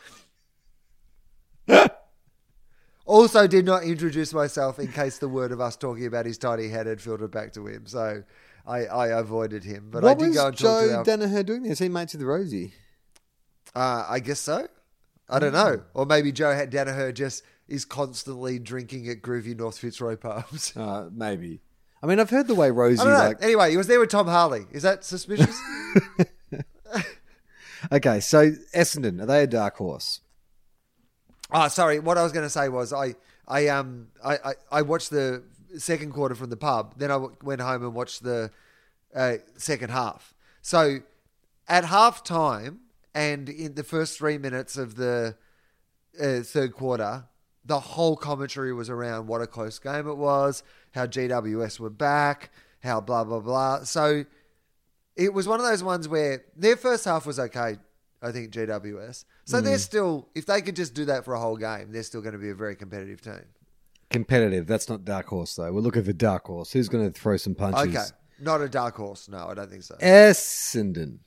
Also did not introduce myself in case the word of us talking about his tiny head had filtered back to him. So I avoided him. But what I did go and talk to Joe Danaher doing there? Is he mates with Rosie? I guess so. I don't know. Or maybe Joe Danaher just is constantly drinking at groovy North Fitzroy pubs. Maybe. I mean, I've heard the way Rosie... I don't know. Anyway, he was there with Tom Harley. Is that suspicious? Okay, so Essendon, are they a dark horse? Oh, sorry. What I was going to say was I watched the second quarter from the pub. Then I went home and watched the second half. So at half time and in the first 3 minutes of the third quarter, the whole commentary was around what a close game it was, how GWS were back, how blah, blah, blah. So it was one of those ones where their first half was okay, I think, GWS. So they're still, if they could just do that for a whole game, they're still going to be a very competitive team. Competitive. That's not dark horse, though. We're looking for dark horse. Who's going to throw some punches? Okay. Not a dark horse. No, I don't think so. Essendon.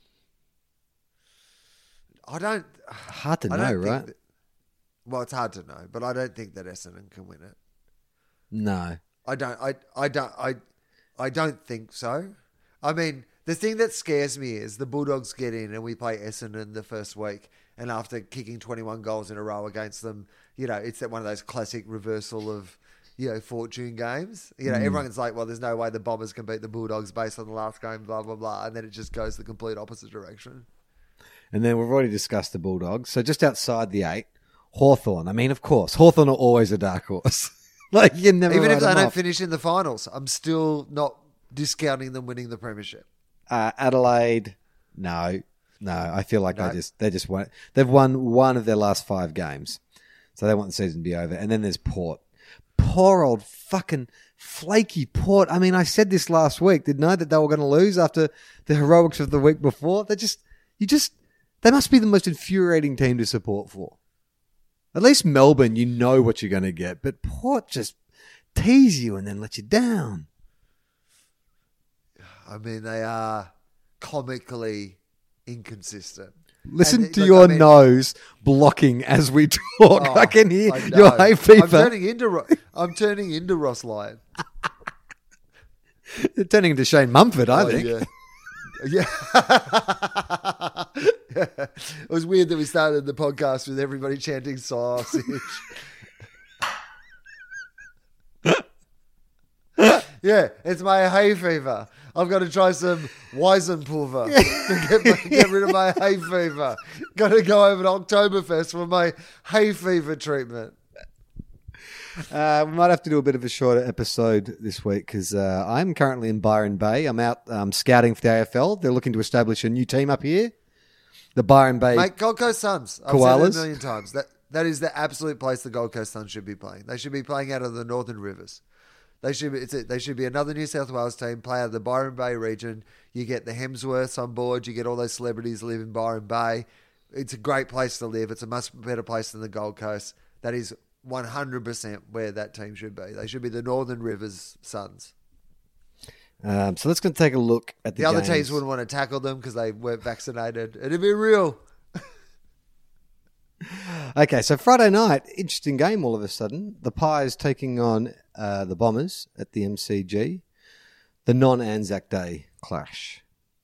Hard to know, right? Well, it's hard to know, but I don't think that Essendon can win it. No. I don't think so. I mean, the thing that scares me is the Bulldogs get in and we play Essendon the first week, and after kicking 21 goals in a row against them, it's one of those classic reversal of, fortune games. Everyone's like, well, there's no way the Bombers can beat the Bulldogs based on the last game, blah, blah, blah. And then it just goes the complete opposite direction. And then we've already discussed the Bulldogs. So just outside the 8, Hawthorn. I mean, of course, Hawthorn are always a dark horse. Like, you never even if they don't off. finish in the finals, I'm still not discounting them winning the premiership. Adelaide, no. I feel like they've won one of their last 5 games, so they want the season to be over. And then there's Port. Poor old fucking flaky Port. I mean, I said this last week. Didn't know that they were going to lose after the heroics of the week before. They must be the most infuriating team to support for. At least Melbourne, you know what you're going to get, but Port just tease you and then let you down. I mean, they are comically inconsistent. Listen to your nose blocking as we talk. I can hear your hay fever. I'm turning into Ross Lyon. You're turning into Shane Mumford, I think. Yeah. It was weird that we started the podcast with everybody chanting sausage. Yeah, it's my hay fever. I've got to try some Weizenpulver to get rid of my hay fever. Got to go over to Oktoberfest for my hay fever treatment. We might have to do a bit of a shorter episode this week because I'm currently in Byron Bay. I'm out scouting for the AFL. They're looking to establish a new team up here. The Byron Bay Gold Coast Suns. I've Koalas. said it a million times. That is the absolute place the Gold Coast Suns should be playing. They should be playing out of the Northern Rivers. They should be another New South Wales team, play out of the Byron Bay region. You get the Hemsworths on board. You get all those celebrities live in Byron Bay. It's a great place to live. It's a much better place than the Gold Coast. That is 100% where that team should be. They should be the Northern Rivers Suns. So let's go take a look at the other games. teams wouldn't want to tackle them because they weren't vaccinated. It'd be real. Okay, so Friday night, interesting game all of a sudden. The Pies taking on the Bombers at the MCG. The non-Anzac Day clash.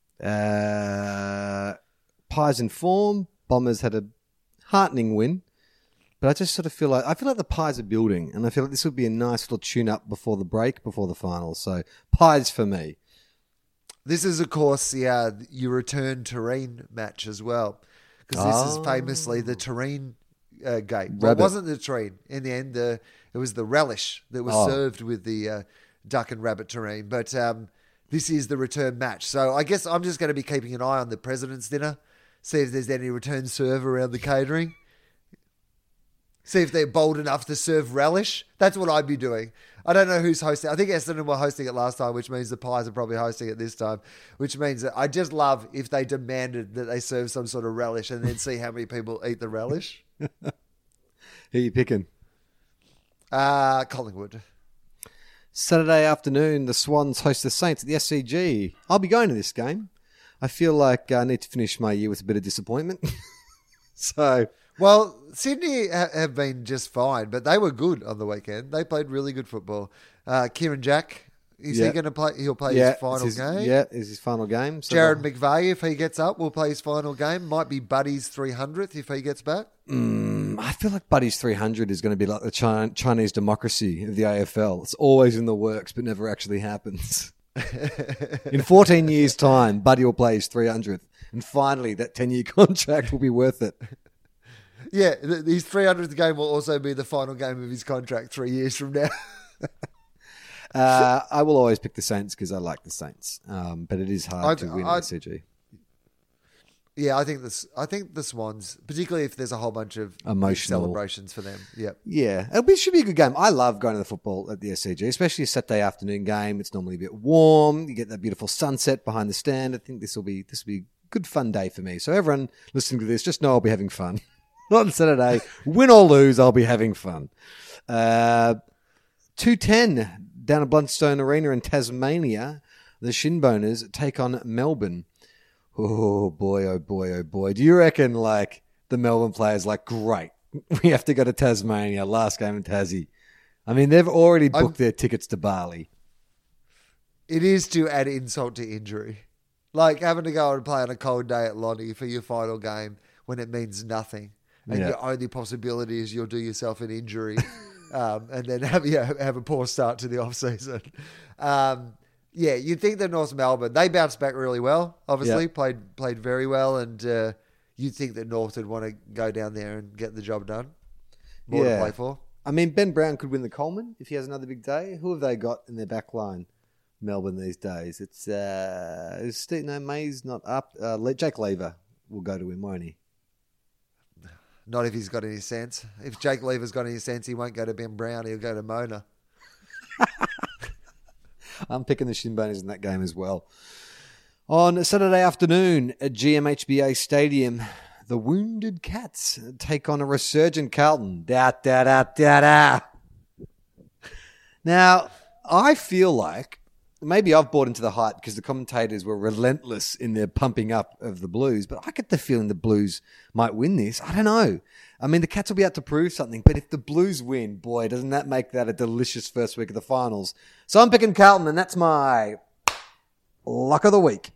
Pies in form. Bombers had a heartening win. But I just sort of feel like the Pies are building, and I feel like this would be a nice little tune-up before the break, before the finals. So Pies for me. This is, of course, your return Tureen match as well. Because this is famously the Tureen gate. Well, it wasn't the Tureen. In the end, it was the relish that was served with the duck and rabbit Tureen. But this is the return match. So I guess I'm just going to be keeping an eye on the President's Dinner, see if there's any return serve around the catering. See if they're bold enough to serve relish. That's what I'd be doing. I don't know who's hosting. I think Essendon were hosting it last time, which means the Pies are probably hosting it this time, which means that I just love if they demanded that they serve some sort of relish and then see how many people eat the relish. Who are you picking? Collingwood. Saturday afternoon, the Swans host the Saints at the SCG. I'll be going to this game. I feel like I need to finish my year with a bit of disappointment. Well, Sydney have been just fine, but they were good on the weekend. They played really good football. Kieran Jack, is he going to play? He'll play his final game. Yeah, it's his final game. So Jared McVeigh, if he gets up, will play his final game. Might be Buddy's 300th if he gets back. I feel like Buddy's 300 is going to be like the Chinese democracy of the AFL. It's always in the works, but never actually happens. In 14 years' time, Buddy will play his 300th. And finally, that 10-year contract will be worth it. Yeah, his 300th game will also be the final game of his contract 3 years from now. I will always pick the Saints because I like the Saints. But it is hard to win SCG. Yeah, I think the Swans, particularly if there's a whole bunch of emotional celebrations for them. Yep. Yeah, it should be a good game. I love going to the football at the SCG, especially a Saturday afternoon game. It's normally a bit warm. You get that beautiful sunset behind the stand. I think this will be a good fun day for me. So everyone listening to this, just know I'll be having fun. On Saturday, win or lose, I'll be having fun. 2:10 down at Blundstone Arena in Tasmania. The Shinboners take on Melbourne. Oh boy, oh boy, oh boy. Do you reckon like the Melbourne players like, great, we have to go to Tasmania, last game in Tassie? I mean, they've already booked their tickets to Bali. It is to add insult to injury. Like having to go and play on a cold day at Lonnie for your final game when it means nothing. And your only possibility is you'll do yourself an injury and then have a poor start to the off-season. Yeah, you'd think that North Melbourne, they bounced back really well, obviously, played very well, and you'd think that North would want to go down there and get the job done. More to play for. I mean, Ben Brown could win the Coleman if he has another big day. Who have they got in their back line, Melbourne, these days? It's May's not up. Jake Lever will go to him, won't he? Not if he's got any sense. If Jake Lever's got any sense, he won't go to Ben Brown, he'll go to Mona. I'm picking the Shinboners in that game as well. On Saturday afternoon at GMHBA Stadium, the Wounded Cats take on a resurgent Carlton. Da, da, da, da, da. Now, I feel like maybe I've bought into the hype because the commentators were relentless in their pumping up of the Blues, but I get the feeling the Blues might win this. I don't know. I mean, the Cats will be out to prove something, but if the Blues win, boy, doesn't that make that a delicious first week of the finals? So I'm picking Carlton, and that's my lock of the week.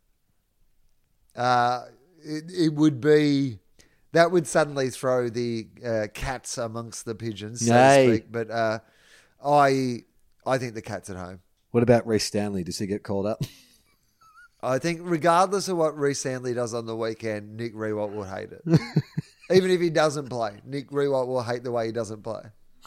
It would be... That would suddenly throw the Cats amongst the Pigeons, so to speak. But I think the Cats at home. What about Reece Stanley? Does he get called up? I think regardless of what Reece Stanley does on the weekend, Nick Riewoldt will hate it. Even if he doesn't play, Nick Riewoldt will hate the way he doesn't play.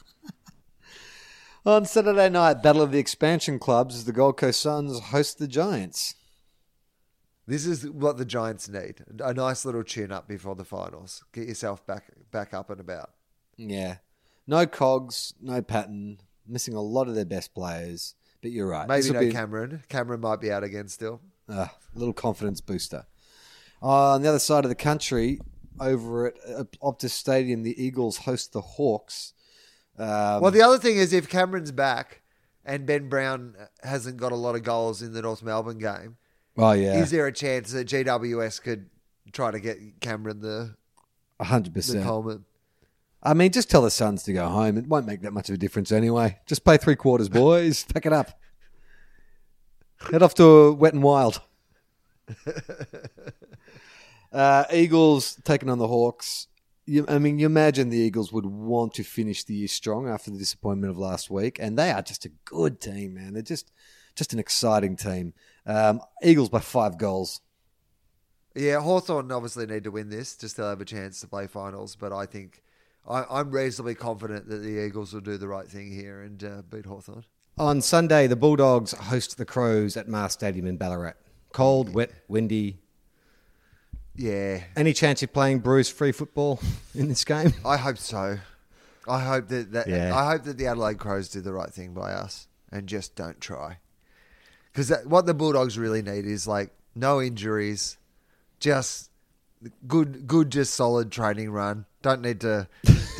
On Saturday night, Battle of the Expansion Clubs as the Gold Coast Suns host the Giants. This is what the Giants need. A nice little tune-up before the finals. Get yourself back up and about. Yeah. No Cogs, no Patton. Missing a lot of their best players. But you're right. Maybe no Cameron. Cameron might be out again still. A little confidence booster. On the other side of the country, over at Optus Stadium, the Eagles host the Hawks. Well, the other thing is if Cameron's back and Ben Brown hasn't got a lot of goals in the North Melbourne game, is there a chance that GWS could try to get Cameron the 100%. The Coleman? I mean, just tell the Suns to go home. It won't make that much of a difference anyway. Just play 3 quarters, boys. Pack it up. Head off to Wet and Wild. Eagles taking on the Hawks. You imagine the Eagles would want to finish the year strong after the disappointment of last week, and they are just a good team, man. They're just an exciting team. Eagles by 5 goals. Yeah, Hawthorn obviously need to win this just to have a chance to play finals, but I think I'm reasonably confident that the Eagles will do the right thing here and beat Hawthorn. On Sunday, the Bulldogs host the Crows at Mars Stadium in Ballarat. Cold, wet, windy. Yeah. Any chance you're playing Bruce free football in this game? I hope so. I hope that I hope that the Adelaide Crows do the right thing by us and just don't try. Because what the Bulldogs really need is like no injuries, just good, just solid training run. Don't need to.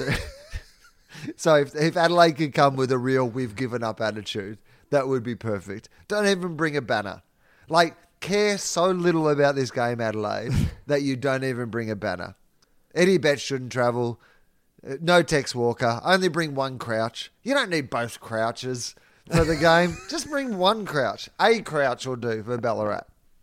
So if Adelaide could come with a real we've given up attitude, that would be perfect. Don't even bring a banner. Like, care so little about this game, Adelaide, that you don't even bring a banner. Eddie Betts shouldn't travel. No Tex Walker. Only bring one crouch. You don't need both crouches for the game. Just bring one crouch. A crouch will do for Ballarat.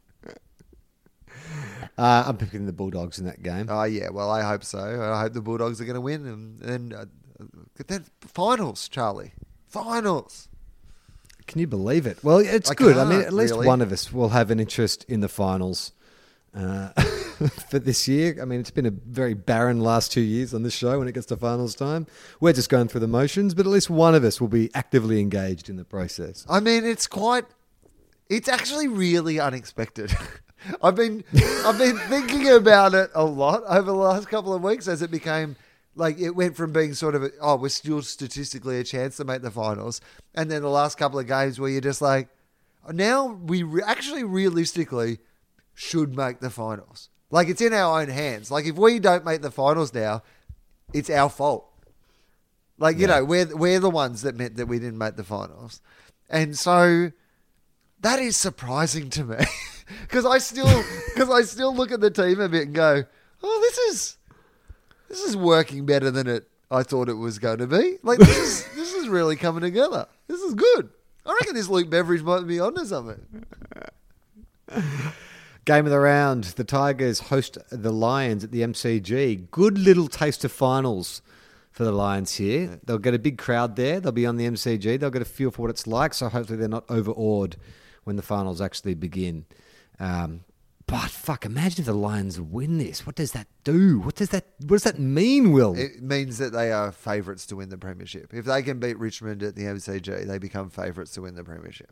I'm picking the Bulldogs in that game. Oh, yeah. Well, I hope so. I hope the Bulldogs are going to win. And then finals, Charlie. Finals. Can you believe it? Well, it's I good. I can't, mean, at least really. one of us will have an interest in the finals for this year. I mean, it's been a very barren last 2 years on this show when it gets to finals time. We're just going through the motions, but at least one of us will be actively engaged in the process. I mean, it's actually really unexpected. I've been thinking about it a lot over the last couple of weeks as it became like it went from being sort of we're still statistically a chance to make the finals, and then the last couple of games where you're just like, now we actually realistically should make the finals. Like it's in our own hands. Like if we don't make the finals now, it's our fault. Like you know we're the ones that meant that we didn't make the finals, and so that is surprising to me because I still look at the team a bit and go, oh, this is working better than I thought it was going to be. Like this is really coming together. This is good. I reckon this Luke Beveridge might be onto something. Game of the round. The Tigers host the Lions at the MCG. Good little taste of finals for the Lions here. They'll get a big crowd there. They'll be on the MCG. They'll get a feel for what it's like. So hopefully they're not overawed when the finals actually begin. But fuck, imagine if the Lions win this. What does that do? What does that mean, Will? It means that they are favourites to win the premiership. If they can beat Richmond at the MCG, they become favourites to win the premiership.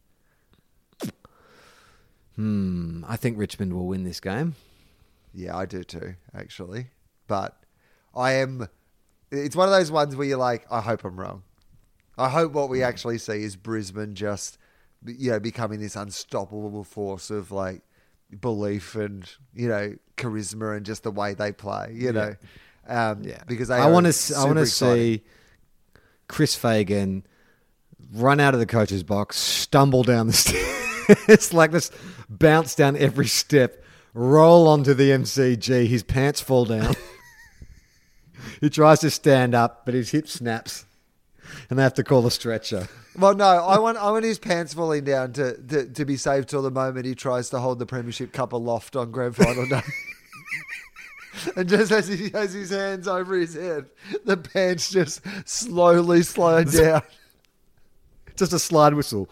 I think Richmond will win this game. Yeah, I do too, actually. But it's one of those ones where you're like, I hope I'm wrong. I hope what we actually see is Brisbane just, becoming this unstoppable force of like belief and, charisma and just the way they play, because I want to see Chris Fagan run out of the coach's box, stumble down the stairs. It's like this, bounce down every step, roll onto the MCG, his pants fall down. He tries to stand up, but his hip snaps, and they have to call a stretcher. Well, no, I want his pants falling down to be saved till the moment he tries to hold the Premiership Cup aloft on Grand Final day. And just as he has his hands over his head, the pants just slowly slide down. Just a slide whistle.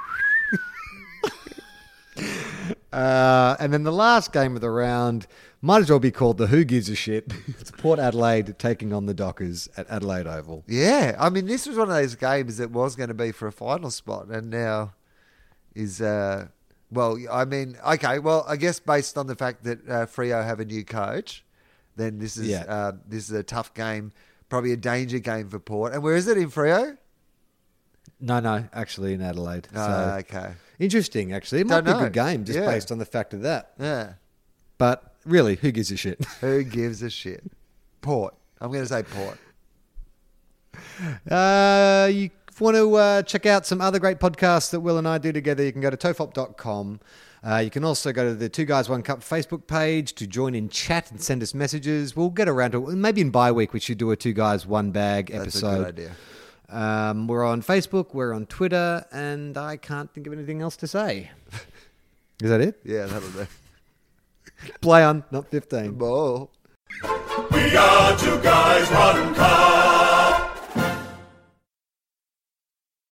And then the last game of the round might as well be called the Who Gives a Shit. It's Port Adelaide taking on the Dockers at Adelaide Oval. Yeah, I mean, this was one of those games that was going to be for a final spot, and now is, I guess based on the fact that Freo have a new coach, then this is a tough game, probably a danger game for Port. And where is it, in Freo? No, actually in Adelaide. So okay. Interesting, actually. It might be a good game just based on the fact of that. Yeah. But really, who gives a shit? Who gives a shit? Port. I'm going to say Port. You want to check out some other great podcasts that Will and I do together, you can go to tofop.com. You can also go to the Two Guys One Cup Facebook page to join in chat and send us messages. We'll get around to it. Maybe in bi-week we should do a Two Guys One Bag episode. That's a good idea. We're on Facebook, we're on Twitter, and I can't think of anything else to say. Is that it? Yeah, that'll do. Play on, not 15. Ball. We are Two Guys One Cup.